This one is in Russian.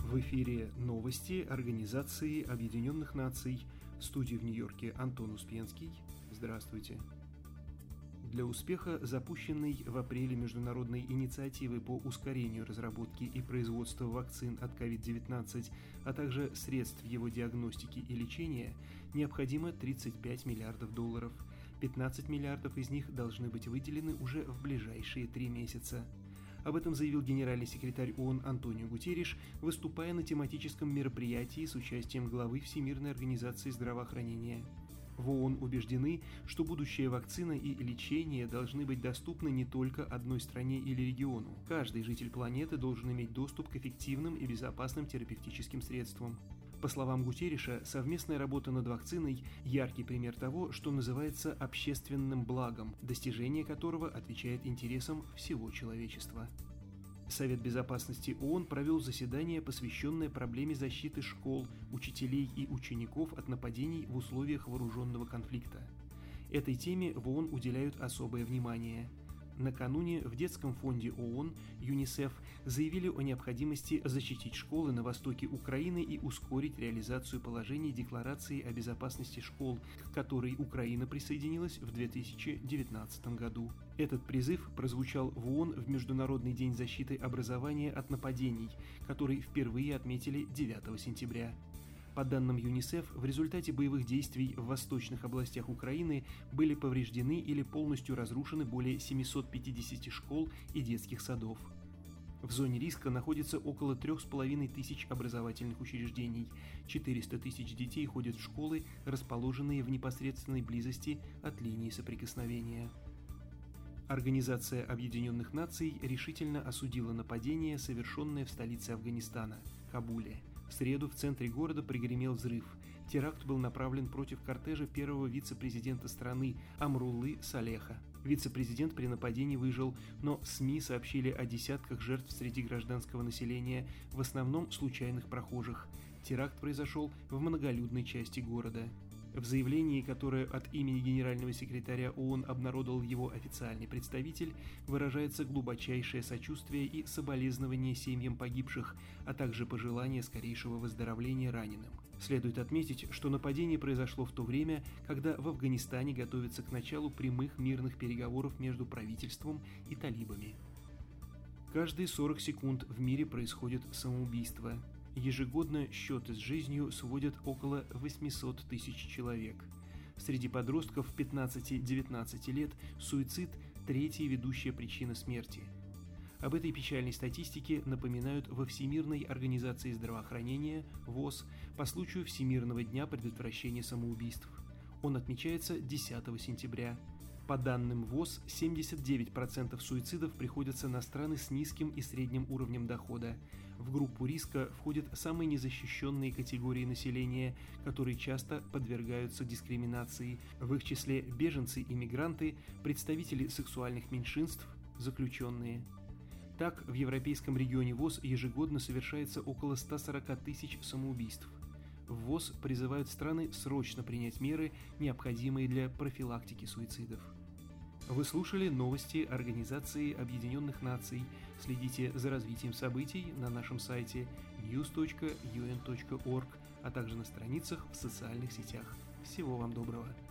В эфире новости Организации Объединенных Наций. В студии в Нью-Йорке Антон Успенский. Здравствуйте. Для успеха запущенной в апреле международной инициативы по ускорению разработки и производства вакцин от COVID-19, а также средств его диагностики и лечения, необходимо 35 миллиардов долларов. 15 миллиардов из них должны быть выделены уже в ближайшие 3 месяца. Об этом заявил генеральный секретарь ООН Антонио Гутерриш, выступая на тематическом мероприятии с участием главы Всемирной организации здравоохранения. В ООН убеждены, что будущая вакцина и лечение должны быть доступны не только одной стране или региону. Каждый житель планеты должен иметь доступ к эффективным и безопасным терапевтическим средствам. По словам Гутерриша, совместная работа над вакциной – яркий пример того, что называется общественным благом, достижение которого отвечает интересам всего человечества. Совет безопасности ООН провел заседание, посвященное проблеме защиты школ, учителей и учеников от нападений в условиях вооруженного конфликта. Этой теме в ООН уделяют особое внимание. Накануне в детском фонде ООН ЮНИСЕФ заявили о необходимости защитить школы на востоке Украины и ускорить реализацию положений Декларации о безопасности школ, к которой Украина присоединилась в 2019 году. Этот призыв прозвучал в ООН в Международный день защиты образования от нападений, который впервые отметили 9 сентября. По данным ЮНИСЕФ, в результате боевых действий в восточных областях Украины были повреждены или полностью разрушены более 750 школ и детских садов. В зоне риска находится около 3500 образовательных учреждений. 400 тысяч детей ходят в школы, расположенные в непосредственной близости от линии соприкосновения. Организация Объединенных Наций решительно осудила нападение, совершенное в столице Афганистана – Кабуле. В среду в центре города пригремел взрыв. Теракт был направлен против кортежа первого вице-президента страны Амруллы Салеха. Вице-президент при нападении выжил, но СМИ сообщили о десятках жертв среди гражданского населения, в основном случайных прохожих. Теракт произошел в многолюдной части города. В заявлении, которое от имени генерального секретаря ООН обнародовал его официальный представитель, выражается глубочайшее сочувствие и соболезнование семьям погибших, а также пожелание скорейшего выздоровления раненым. Следует отметить, что нападение произошло в то время, когда в Афганистане готовится к началу прямых мирных переговоров между правительством и талибами. Каждые 40 секунд в мире происходит самоубийство. Ежегодно счеты с жизнью сводят около 800 тысяч человек. Среди подростков 15-19 лет суицид – третья ведущая причина смерти. Об этой печальной статистике напоминают во Всемирной организации здравоохранения ВОЗ по случаю Всемирного дня предотвращения самоубийств. Он отмечается 10 сентября. По данным ВОЗ, 79% суицидов приходятся на страны с низким и средним уровнем дохода. В группу риска входят самые незащищенные категории населения, которые часто подвергаются дискриминации, в их числе беженцы и мигранты, представители сексуальных меньшинств, заключенные. Так, в европейском регионе ВОЗ ежегодно совершается около 140 тысяч самоубийств. В ВОЗ призывают страны срочно принять меры, необходимые для профилактики суицидов. Вы слушали новости Организации Объединенных Наций. Следите за развитием событий на нашем сайте news.un.org, а также на страницах в социальных сетях. Всего вам доброго!